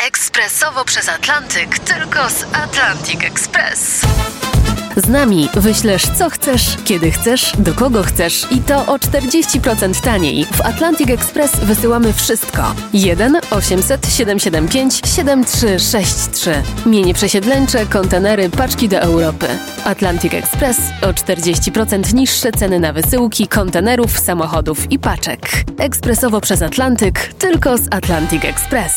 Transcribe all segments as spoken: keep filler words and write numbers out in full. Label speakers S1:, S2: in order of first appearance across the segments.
S1: Ekspresowo przez Atlantyk, tylko z Atlantic Express.
S2: Z nami wyślesz co chcesz, kiedy chcesz, do kogo chcesz i to o czterdzieści procent taniej. W Atlantic Express wysyłamy wszystko. jeden osiemset siedemset siedemdziesiąt pięć siedemdziesiąt trzy sześćdziesiąt trzy. Mienie przesiedleńcze, kontenery, paczki do Europy. Atlantic Express o czterdzieści procent niższe ceny na wysyłki, kontenerów, samochodów i paczek. Ekspresowo przez Atlantyk, tylko z Atlantic Express.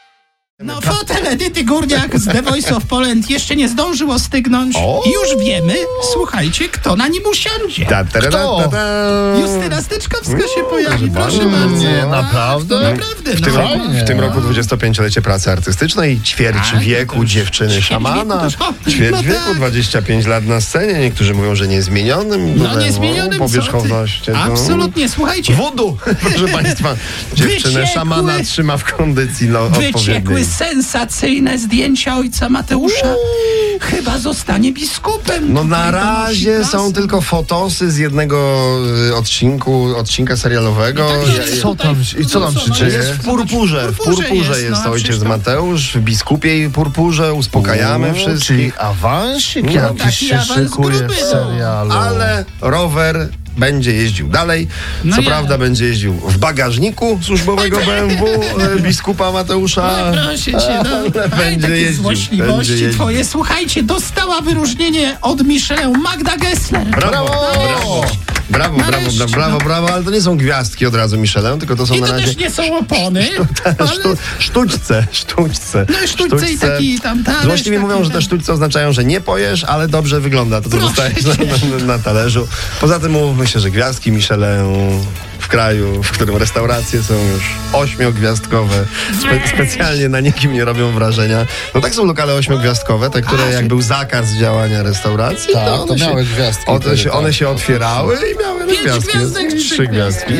S3: No fotel Edyty Górniak z The Voice of Poland jeszcze nie zdążył ostygnąć.
S4: O!
S3: I już wiemy, słuchajcie, kto na nim usiądzie.
S4: Ta, ta, ta, ta, ta.
S3: Justyna Styczkowska się pojawi, proszę
S4: bardzo.
S3: bardzo.
S4: Nie,
S3: naprawdę? Naprawdę,
S4: W tym,
S3: no.
S4: roku, w tym roku dwudziestopięciolecie pracy artystycznej, ćwierć
S3: Tak,
S4: wieku
S3: to już
S4: dziewczyny
S3: ćwierć
S4: szamana,
S3: wieku to-
S4: ćwierć
S3: no
S4: wieku,
S3: tak.
S4: dwadzieścia pięć lat na scenie, niektórzy mówią, że niezmienionym.
S3: No niezmienionym,
S4: powierzchowności.
S3: co ty? Absolutnie, słuchajcie.
S4: Wudu, proszę państwa. Dziewczynę
S3: Wyciekły-
S4: szamana trzyma w kondycji no,
S3: Wyciekły
S4: odpowiedniej.
S3: sensacyjne zdjęcia ojca Mateusza. Chyba zostanie biskupem.
S4: No na
S3: Tutaj donosi
S4: razie
S3: prasa.
S4: są tylko fotosy z jednego y, odcinku, odcinka serialowego.
S3: No tak,
S4: Ja-
S3: że
S5: Co tam, i co tam się dzieje?
S4: Jest w purpurze, w purpurze jest,
S3: jest, no, a
S4: ojciec
S3: przecież to-
S4: Mateusz, w biskupiej purpurze, uspokajamy
S5: O,
S4: wszystkich.
S5: Czyli awansik
S4: No,
S5: jakiś
S3: taki
S5: się
S3: awans
S5: szykuje
S3: gruby,
S5: w
S3: no.
S5: serialu.
S4: Ale rower będzie jeździł dalej.
S3: No
S4: Co
S3: ja.
S4: prawda będzie jeździł w bagażniku służbowego B M W e, biskupa Mateusza.
S3: No, proszę cię, no.
S4: Ale
S3: Aj,
S4: będzie
S3: takie
S4: jeździł,
S3: złośliwości
S4: będzie jeździł.
S3: twoje. Słuchajcie, dostała wyróżnienie od Michelin Magda Gessler.
S4: Brawo,
S5: Brawo!
S4: brawo, brawo, brawo,
S3: Nareszcie,
S4: brawo, brawo,
S3: no.
S4: brawo, ale to nie są gwiazdki od razu Michelin, tylko to są
S3: I
S4: na
S3: to
S4: razie
S3: też nie są opony, ale...
S4: Sztu, sztućce, sztućce.
S3: No i sztućce i taki tam talerz,
S4: Złośliwi
S3: taki
S4: mówią, że te
S3: ten.
S4: sztućce oznaczają, że nie pojesz, ale dobrze wygląda to, co
S3: Proszę
S4: dostajesz
S3: cię.
S4: na, na, na talerzu. Poza tym mówmy się, że gwiazdki Michelin w kraju, w którym restauracje są już ośmiogwiazdkowe, spe, specjalnie na nikim nie robią wrażenia. No tak są lokale ośmiogwiazdkowe, te, które jak był zakaz działania restauracji,
S5: Tak,
S4: to
S5: to
S4: one,
S5: miały
S4: się,
S5: gwiazdki
S4: one,
S5: wtedy,
S4: się, one
S5: tak.
S4: się otwierały i miały
S3: Pięć
S4: gwiazdki.
S3: gwiazdek, trzy
S4: Trzy gwiazdki.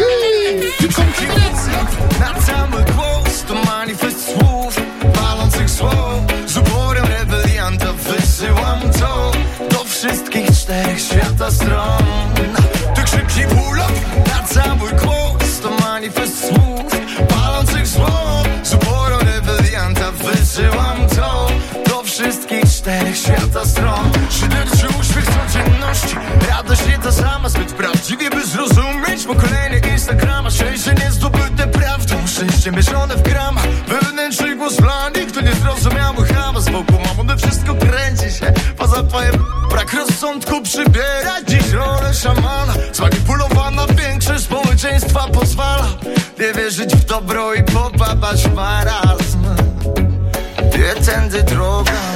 S3: I konfederacja.
S6: Na cały głos to manifest słów, palących słów. Z uporem rebelianta wysyłam to do wszystkich czterech świata stron. To krzyki bólu, na cały głos to manifest słów, palących słów. Z uporem rebelianta wysyłam to do wszystkich czterech świata stron. Szyderczy uśmiech codzienności, radość nie ta sama, zbyt prawdziwie by zrozumieć pokolenie Instagrama. Szczęście niezdobyte prawdą, szczęście mieszane w gramach. Wewnętrzny głos dla nich, to niezrozumiały hamas. Wokół mamuny wszystko kręci się, poza twoim brak rozsądku przybiera dziś rolę szamana. Zmanipulowana większość społeczeństwa pozwala nie wierzyć w dobro i popadać w marazm. Wie tędy droga.